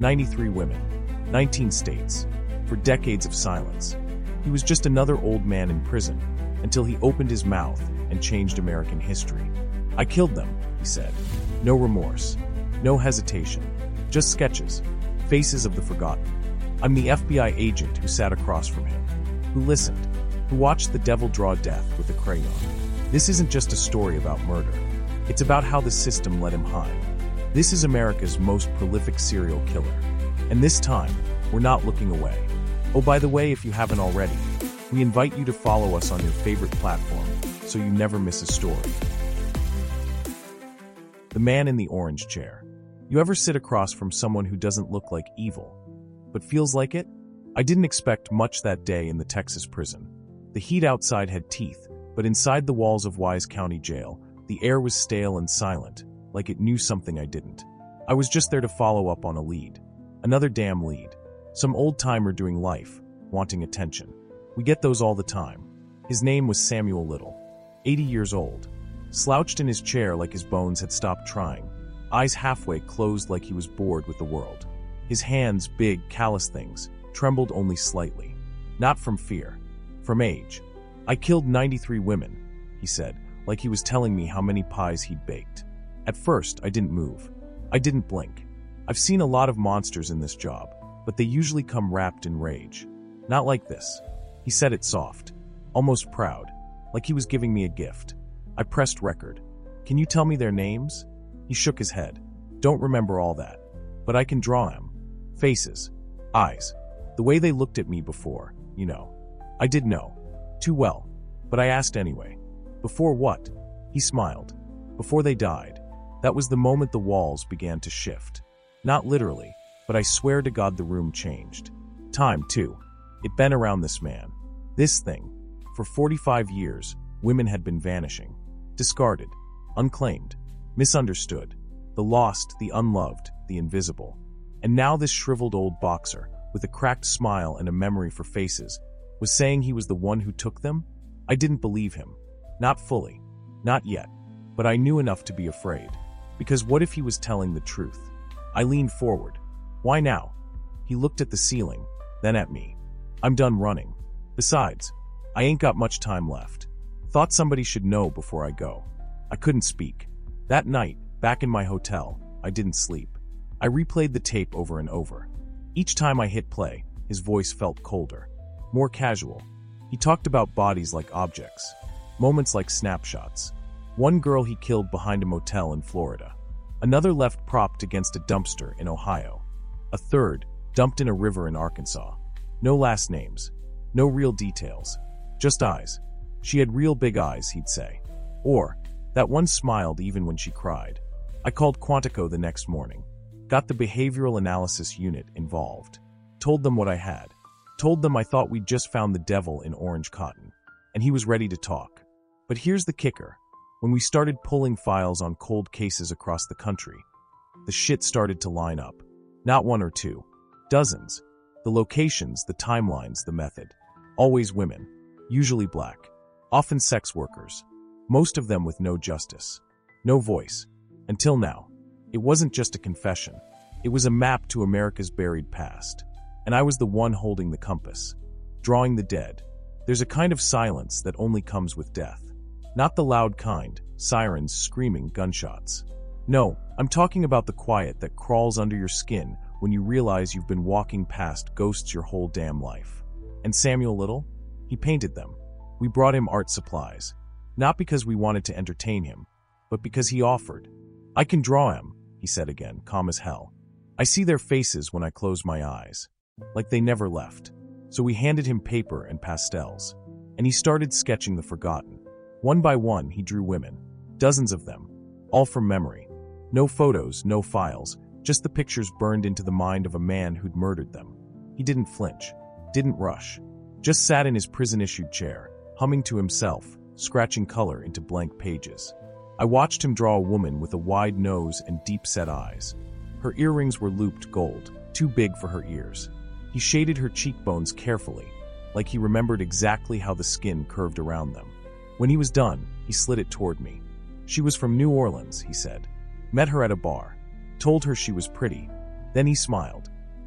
93 women, 19 states, for decades of silence. He was just another old man in prison until he opened his mouth and changed American history. I killed them, he said. No remorse, no hesitation, just sketches, faces of the forgotten. I'm the FBI agent who sat across from him, who listened, who watched the devil draw death with a crayon. This isn't just a story about murder. It's about how the system let him hide. This is America's most prolific serial killer. And this time, we're not looking away. Oh, by the way, if you haven't already, we invite you to follow us on your favorite platform so you never miss a story. The man in the orange chair. You ever sit across from someone who doesn't look like evil, but feels like it? I didn't expect much that day in the Texas prison. The heat outside had teeth, but inside the walls of Wise County Jail, the air was stale and silent, like it knew something I didn't. I was just there to follow up on a lead. Another damn lead. Some old-timer doing life, wanting attention. We get those all the time. His name was Samuel Little, 80 years old. Slouched in his chair like his bones had stopped trying, eyes halfway closed like he was bored with the world. His hands, big, callous things, trembled only slightly. Not from fear, from age. I killed 93 women, he said, like he was telling me how many pies he'd baked. At first, I didn't move. I didn't blink. I've seen a lot of monsters in this job, but they usually come wrapped in rage. Not like this. He said it soft, almost proud, like he was giving me a gift. I pressed record. Can you tell me their names? He shook his head. Don't remember all that, but I can draw them. Faces, eyes, the way they looked at me before, you know. I did know. Too well, but I asked anyway. Before what? He smiled. Before they died. That was the moment the walls began to shift. Not literally, but I swear to God the room changed. Time, too. It bent around this man. This thing. For 45 years, women had been vanishing. Discarded. Unclaimed. Misunderstood. The lost, the unloved, the invisible. And now this shriveled old boxer, with a cracked smile and a memory for faces, was saying he was the one who took them? I didn't believe him. Not fully. Not yet. But I knew enough to be afraid. Because what if he was telling the truth? I leaned forward. Why now? He looked at the ceiling, then at me. I'm done running. Besides, I ain't got much time left. Thought somebody should know before I go. I couldn't speak. That night, back in my hotel, I didn't sleep. I replayed the tape over and over. Each time I hit play, his voice felt colder, more casual. He talked about bodies like objects, moments like snapshots. One girl he killed behind a motel in Florida. Another left propped against a dumpster in Ohio. A third dumped in a river in Arkansas. No last names. No real details. Just eyes. She had real big eyes, he'd say. Or, that one smiled even when she cried. I called Quantico the next morning. Got the behavioral analysis unit involved. Told them what I had. Told them I thought we'd just found the devil in orange cotton. And he was ready to talk. But here's the kicker. When we started pulling files on cold cases across the country, the shit started to line up. Not one or two. Dozens. The locations, the timelines, the method. Always women. Usually black. Often sex workers. Most of them with no justice. No voice. Until now. It wasn't just a confession. It was a map to America's buried past. And I was the one holding the compass. Drawing the dead. There's a kind of silence that only comes with death. Not the loud kind, sirens, screaming, gunshots. No, I'm talking about the quiet that crawls under your skin when you realize you've been walking past ghosts your whole damn life. And Samuel Little? He painted them. We brought him art supplies. Not because we wanted to entertain him, but because he offered. I can draw him, he said again, calm as hell. I see their faces when I close my eyes. Like they never left. So we handed him paper and pastels. And he started sketching the forgotten. One by one, he drew women. Dozens of them. All from memory. No photos, no files. Just the pictures burned into the mind of a man who'd murdered them. He didn't flinch. Didn't rush. Just sat in his prison-issued chair, humming to himself, scratching color into blank pages. I watched him draw a woman with a wide nose and deep-set eyes. Her earrings were looped gold, too big for her ears. He shaded her cheekbones carefully, like he remembered exactly how the skin curved around them. When he was done, he slid it toward me. She was from New Orleans, he said. Met her at a bar. Told her she was pretty. Then he smiled.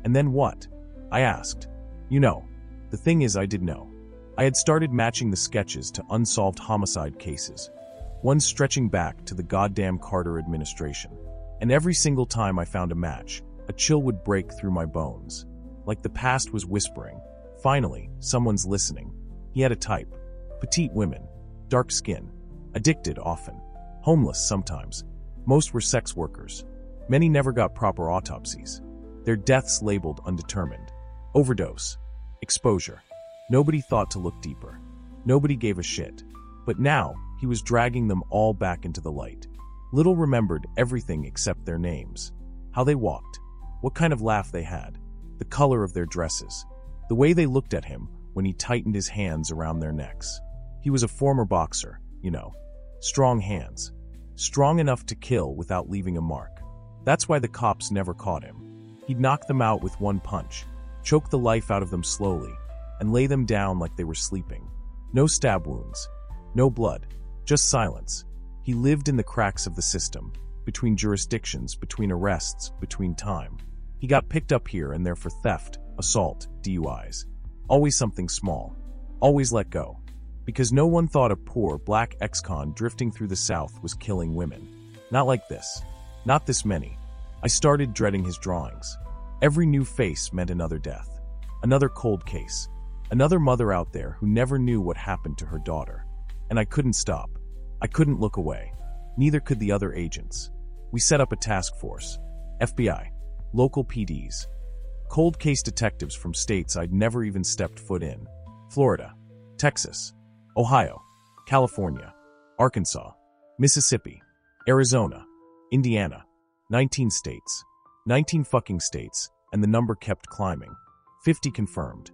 And then what? I asked. You know, the thing is I did know. I had started matching the sketches to unsolved homicide cases, one stretching back to the goddamn Carter administration. And every single time I found a match, a chill would break through my bones. Like the past was whispering, finally, someone's listening. He had a type. Petite women, dark skin, addicted often, homeless sometimes. Most were sex workers. Many never got proper autopsies. Their deaths labeled undetermined. Overdose. Exposure. Nobody thought to look deeper. Nobody gave a shit. But now, he was dragging them all back into the light. Little remembered everything except their names. How they walked. What kind of laugh they had. The color of their dresses. The way they looked at him when he tightened his hands around their necks. He was a former boxer, you know. Strong hands. Strong enough to kill without leaving a mark. That's why the cops never caught him. He'd knock them out with one punch, choke the life out of them slowly, and lay them down like they were sleeping. No stab wounds. No blood. Just silence. He lived in the cracks of the system, between jurisdictions, between arrests, between time. He got picked up here and there for theft, assault, DUIs. Always something small. Always let go. Because no one thought a poor black ex-con drifting through the South was killing women. Not like this. Not this many. I started dreading his drawings. Every new face meant another death. Another cold case. Another mother out there who never knew what happened to her daughter. And I couldn't stop. I couldn't look away. Neither could the other agents. We set up a task force. FBI. Local PDs. Cold case detectives from states I'd never even stepped foot in. Florida. Texas. Ohio. California. Arkansas. Mississippi. Arizona. Indiana. 19 states. 19 fucking states, and the number kept climbing. 50 confirmed.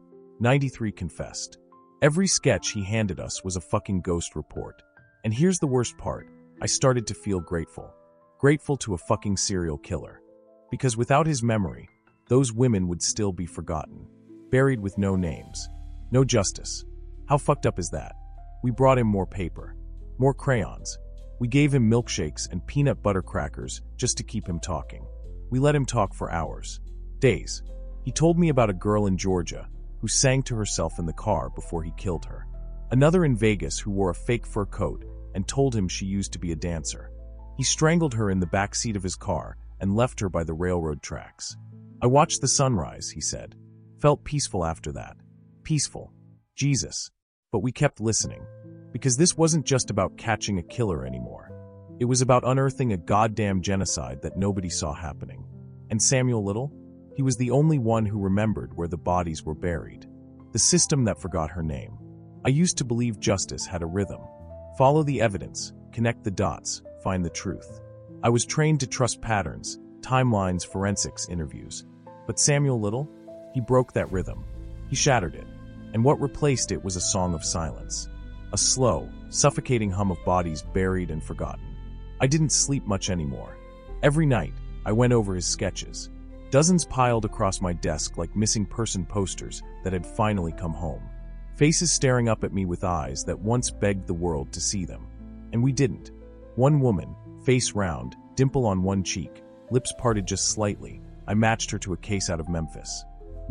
93 confessed. Every sketch he handed us was a fucking ghost report. And here's the worst part. I started to feel grateful. Grateful to a fucking serial killer. Because without his memory, those women would still be forgotten. Buried with no names. No justice. How fucked up is that? We brought him more paper. More crayons. We gave him milkshakes and peanut butter crackers just to keep him talking. We let him talk for hours. Days. He told me about a girl in Georgia who sang to herself in the car before he killed her. Another in Vegas who wore a fake fur coat and told him she used to be a dancer. He strangled her in the back seat of his car and left her by the railroad tracks. I watched the sunrise, he said. Felt peaceful after that. Peaceful. Jesus. But we kept listening. Because this wasn't just about catching a killer anymore. It was about unearthing a goddamn genocide that nobody saw happening. And Samuel Little? He was the only one who remembered where the bodies were buried. The system that forgot her name. I used to believe justice had a rhythm. Follow the evidence, connect the dots, find the truth. I was trained to trust patterns, timelines, forensics, interviews. But Samuel Little? He broke that rhythm. He shattered it. And what replaced it was a song of silence. A slow, suffocating hum of bodies buried and forgotten. I didn't sleep much anymore. Every night, I went over his sketches. Dozens piled across my desk like missing person posters that had finally come home. Faces staring up at me with eyes that once begged the world to see them. And we didn't. One woman, face round, dimple on one cheek, lips parted just slightly. I matched her to a case out of Memphis.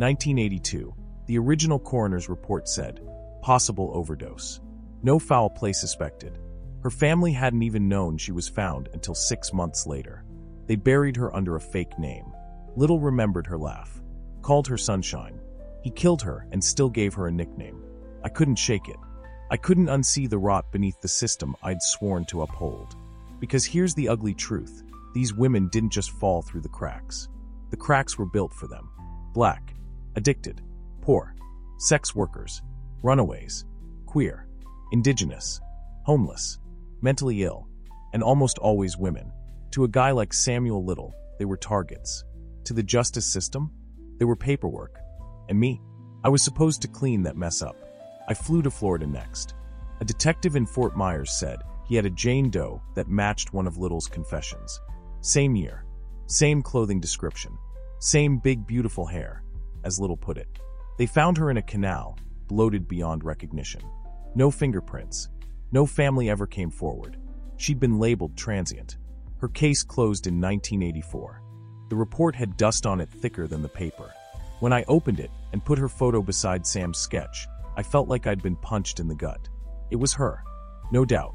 1982. The original coroner's report said, possible overdose. No foul play suspected. Her family hadn't even known she was found until 6 months later. They buried her under a fake name. Little remembered her laugh. Called her Sunshine. He killed her and still gave her a nickname. I couldn't shake it. I couldn't unsee the rot beneath the system I'd sworn to uphold. Because here's the ugly truth. These women didn't just fall through the cracks. The cracks were built for them. Black. Addicted. Poor. Sex workers. Runaways. Queer. Indigenous. Homeless. Mentally ill. And almost always women. To a guy like Samuel Little, they were targets. To the justice system, they were paperwork. And me? I was supposed to clean that mess up. I flew to Florida next. A detective in Fort Myers said he had a Jane Doe that matched one of Little's confessions. Same year. Same clothing description. Same big beautiful hair, as Little put it. They found her in a canal, bloated beyond recognition. No fingerprints. No family ever came forward. She'd been labeled transient. Her case closed in 1984. The report had dust on it thicker than the paper. When I opened it and put her photo beside Sam's sketch, I felt like I'd been punched in the gut. It was her. No doubt.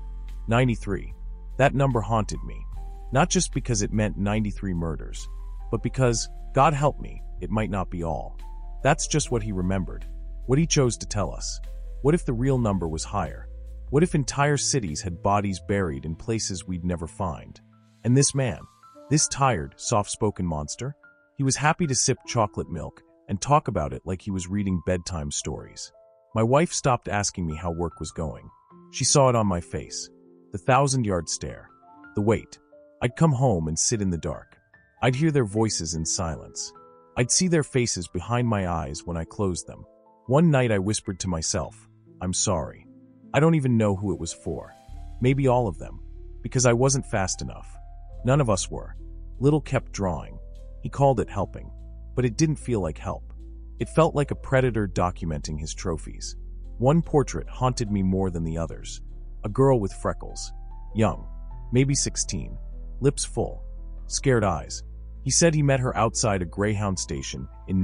93. That number haunted me. Not just because it meant 93 murders, but because, God help me, it might not be all. That's just what he remembered. What he chose to tell us. What if the real number was higher? What if entire cities had bodies buried in places we'd never find? And this man, this tired, soft-spoken monster, he was happy to sip chocolate milk and talk about it like he was reading bedtime stories. My wife stopped asking me how work was going. She saw it on my face. The 1,000-yard stare. The wait. I'd come home and sit in the dark. I'd hear their voices in silence. I'd see their faces behind my eyes when I closed them. One night I whispered to myself, I'm sorry. I don't even know who it was for. Maybe all of them. Because I wasn't fast enough. None of us were. Little kept drawing. He called it helping. But it didn't feel like help. It felt like a predator documenting his trophies. One portrait haunted me more than the others. A girl with freckles. Young. Maybe 16. Lips full. Scared eyes. He said he met her outside a Greyhound station in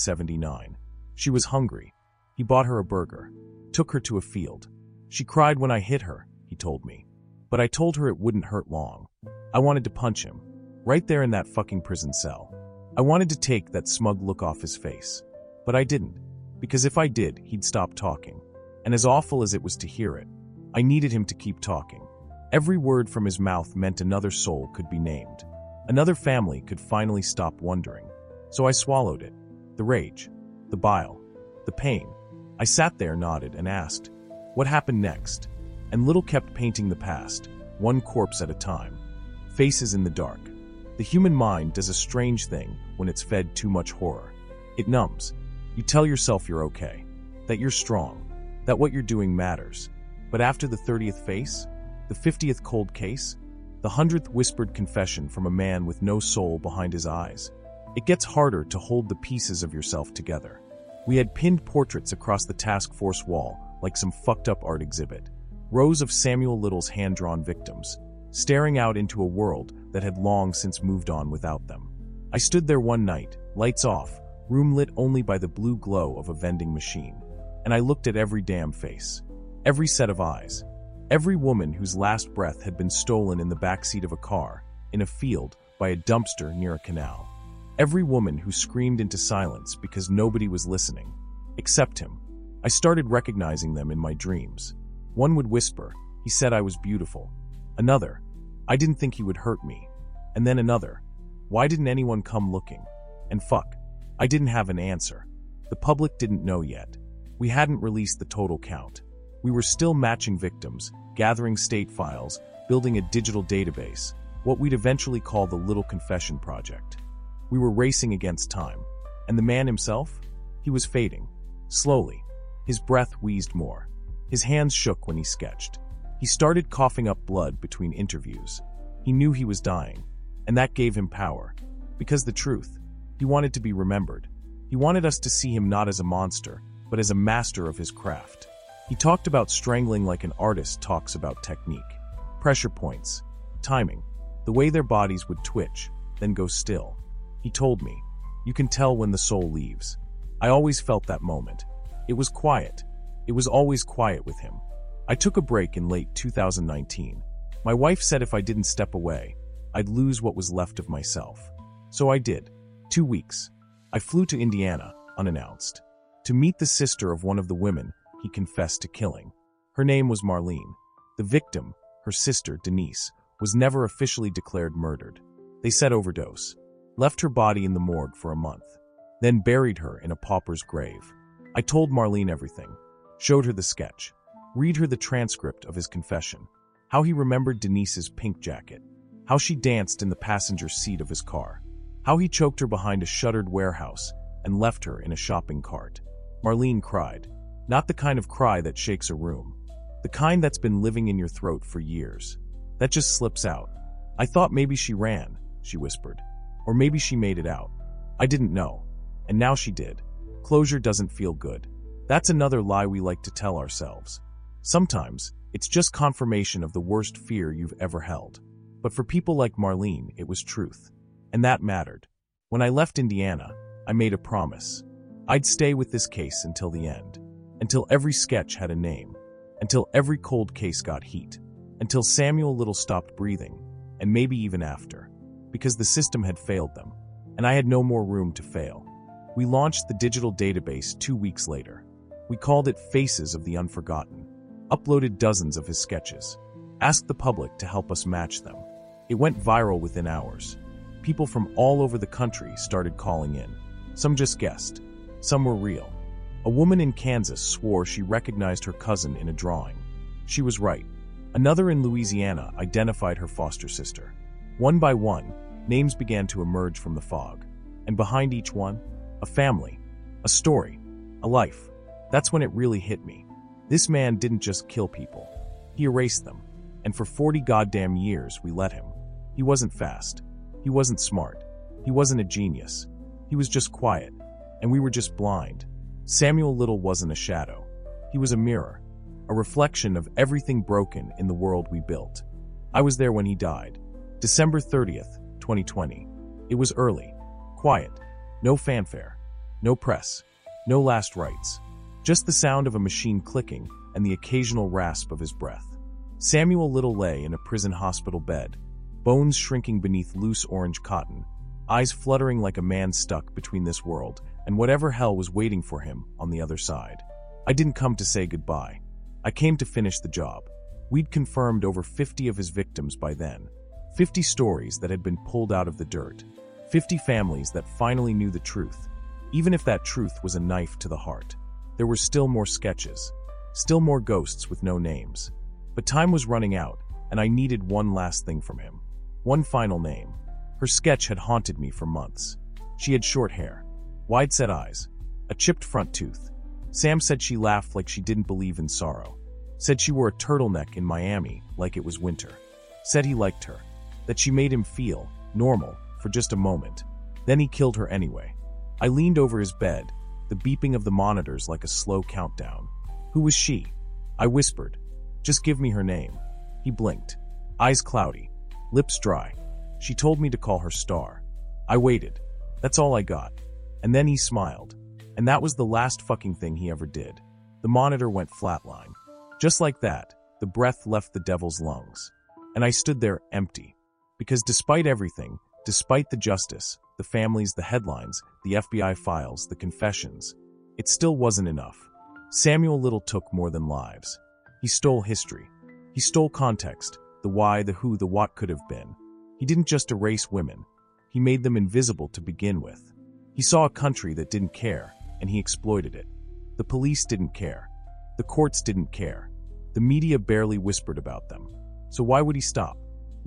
1979. She was hungry. He bought her a burger. Took her to a field. She cried when I hit her, he told me. But I told her it wouldn't hurt long. I wanted to punch him. Right there in that fucking prison cell. I wanted to take that smug look off his face. But I didn't. Because if I did, he'd stop talking. And as awful as it was to hear it, I needed him to keep talking. Every word from his mouth meant another soul could be named. Another family could finally stop wondering. So I swallowed it. The rage. The bile. The pain. I sat there, nodded, and asked, what happened next? And Little kept painting the past, one corpse at a time. Faces in the dark. The human mind does a strange thing when it's fed too much horror. It numbs. You tell yourself you're okay, that you're strong, that what you're doing matters. But after the 30th face, the 50th cold case, the 100th whispered confession from a man with no soul behind his eyes, it gets harder to hold the pieces of yourself together. We had pinned portraits across the task force wall like some fucked up art exhibit. Rows of Samuel Little's hand-drawn victims, staring out into a world that had long since moved on without them. I stood there one night, lights off, room lit only by the blue glow of a vending machine. And I looked at every damn face. Every set of eyes. Every woman whose last breath had been stolen in the backseat of a car, in a field, by a dumpster near a canal. Every woman who screamed into silence because nobody was listening. Except him. I started recognizing them in my dreams. One would whisper, he said I was beautiful. Another, I didn't think he would hurt me. And then another, why didn't anyone come looking? And fuck, I didn't have an answer. The public didn't know yet. We hadn't released the total count. We were still matching victims, gathering state files, building a digital database, what we'd eventually call the Little Confession Project. We were racing against time. And the man himself? He was fading. Slowly. His breath wheezed more. His hands shook when he sketched. He started coughing up blood between interviews. He knew he was dying, and that gave him power. Because the truth, he wanted to be remembered. He wanted us to see him not as a monster, but as a master of his craft. He talked about strangling like an artist talks about technique. Pressure points, timing, the way their bodies would twitch, then go still. He told me, you can tell when the soul leaves. I always felt that moment. It was quiet. It was always quiet with him. I took a break in late 2019. My wife said if I didn't step away, I'd lose what was left of myself. So I did. 2 weeks. I flew to Indiana, unannounced, to meet the sister of one of the women he confessed to killing. Her name was Marlene. The victim, her sister, Denise, was never officially declared murdered. They said overdose. Left her body in the morgue for a month. Then buried her in a pauper's grave. I told Marlene everything. Showed her the sketch. Read her the transcript of his confession. How he remembered Denise's pink jacket. How she danced in the passenger seat of his car. How he choked her behind a shuttered warehouse and left her in a shopping cart. Marlene cried. Not the kind of cry that shakes a room. The kind that's been living in your throat for years. That just slips out. I thought maybe she ran, she whispered. Or maybe she made it out. I didn't know. And now she did. Closure doesn't feel good. That's another lie we like to tell ourselves. Sometimes, it's just confirmation of the worst fear you've ever held. But for people like Marlene, it was truth. And that mattered. When I left Indiana, I made a promise. I'd stay with this case until the end, until every sketch had a name, until every cold case got heat, until Samuel Little stopped breathing, and maybe even after, because the system had failed them, and I had no more room to fail. We launched the digital database 2 weeks later. We called it Faces of the Unforgotten, uploaded dozens of his sketches, asked the public to help us match them. It went viral within hours. People from all over the country started calling in. Some just guessed. Some were real. A woman in Kansas swore she recognized her cousin in a drawing. She was right. Another in Louisiana identified her foster sister. One by one, names began to emerge from the fog. And behind each one, a family, a story, a life. That's when it really hit me. This man didn't just kill people. He erased them. And for 40 goddamn years, we let him. He wasn't fast. He wasn't smart. He wasn't a genius. He was just quiet. And we were just blind. Samuel Little wasn't a shadow. He was a mirror, a reflection of everything broken in the world we built. I was there when he died. December 30th, 2020. It was early, quiet, no fanfare, no press, no last rites, just the sound of a machine clicking and the occasional rasp of his breath. Samuel Little lay in a prison hospital bed, bones shrinking beneath loose orange cotton, eyes fluttering like a man stuck between this world and whatever hell was waiting for him on the other side. I didn't come to say goodbye. I came to finish the job. We'd confirmed over 50 of his victims by then. 50 stories that had been pulled out of the dirt. 50 families that finally knew the truth. Even if that truth was a knife to the heart. There were still more sketches. Still more ghosts with no names. But time was running out, and I needed one last thing from him. One final name. Her sketch had haunted me for months. She had short hair, wide-set eyes, a chipped front tooth. Sam said she laughed like she didn't believe in sorrow. Said she wore a turtleneck in Miami like it was winter. Said he liked her. That she made him feel normal for just a moment. Then he killed her anyway. I leaned over his bed, the beeping of the monitors like a slow countdown. Who was she? I whispered. Just give me her name. He blinked. Eyes cloudy. Lips dry. She told me to call her Star. I waited. That's all I got. And then he smiled. And that was the last fucking thing he ever did. The monitor went flatline. Just like that, the breath left the devil's lungs. And I stood there empty. Because despite everything, despite the justice, the families, the headlines, the FBI files, the confessions, it still wasn't enough. Samuel Little took more than lives. He stole history. He stole context, the why, the who, the what could have been. He didn't just erase women. He made them invisible to begin with. He saw a country that didn't care, and he exploited it. The police didn't care. The courts didn't care. The media barely whispered about them. So why would he stop?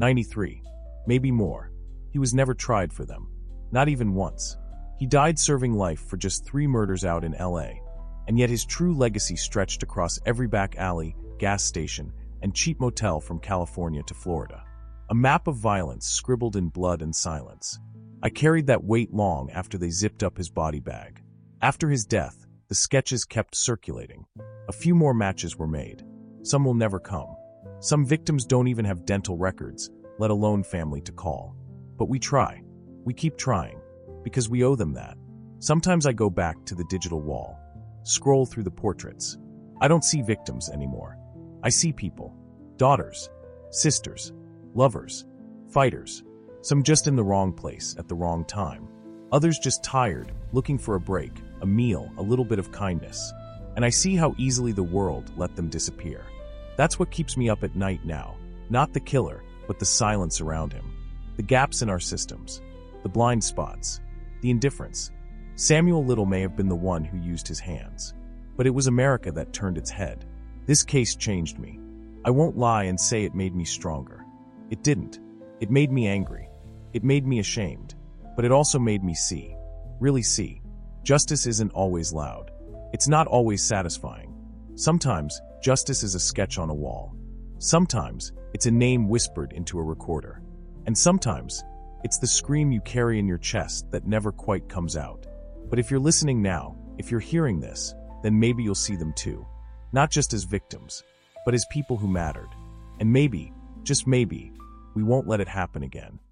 93. Maybe more. He was never tried for them. Not even once. He died serving life for just 3 murders out in LA. And yet his true legacy stretched across every back alley, gas station, and cheap motel from California to Florida. A map of violence scribbled in blood and silence. I carried that weight long after they zipped up his body bag. After his death, the sketches kept circulating. A few more matches were made. Some will never come. Some victims don't even have dental records, let alone family to call. But we try. We keep trying. Because we owe them that. Sometimes I go back to the digital wall. Scroll through the portraits. I don't see victims anymore. I see people. Daughters. Sisters. Lovers. Fighters. Some just in the wrong place at the wrong time. Others just tired, looking for a break, a meal, a little bit of kindness. And I see how easily the world let them disappear. That's what keeps me up at night now. Not the killer, but the silence around him. The gaps in our systems. The blind spots. The indifference. Samuel Little may have been the one who used his hands. But it was America that turned its head. This case changed me. I won't lie and say it made me stronger. It didn't. It made me angry. It made me ashamed. But it also made me see. Really see. Justice isn't always loud. It's not always satisfying. Sometimes, justice is a sketch on a wall. Sometimes, it's a name whispered into a recorder. And sometimes, it's the scream you carry in your chest that never quite comes out. But if you're listening now, if you're hearing this, then maybe you'll see them too. Not just as victims, but as people who mattered. And maybe, just maybe, we won't let it happen again.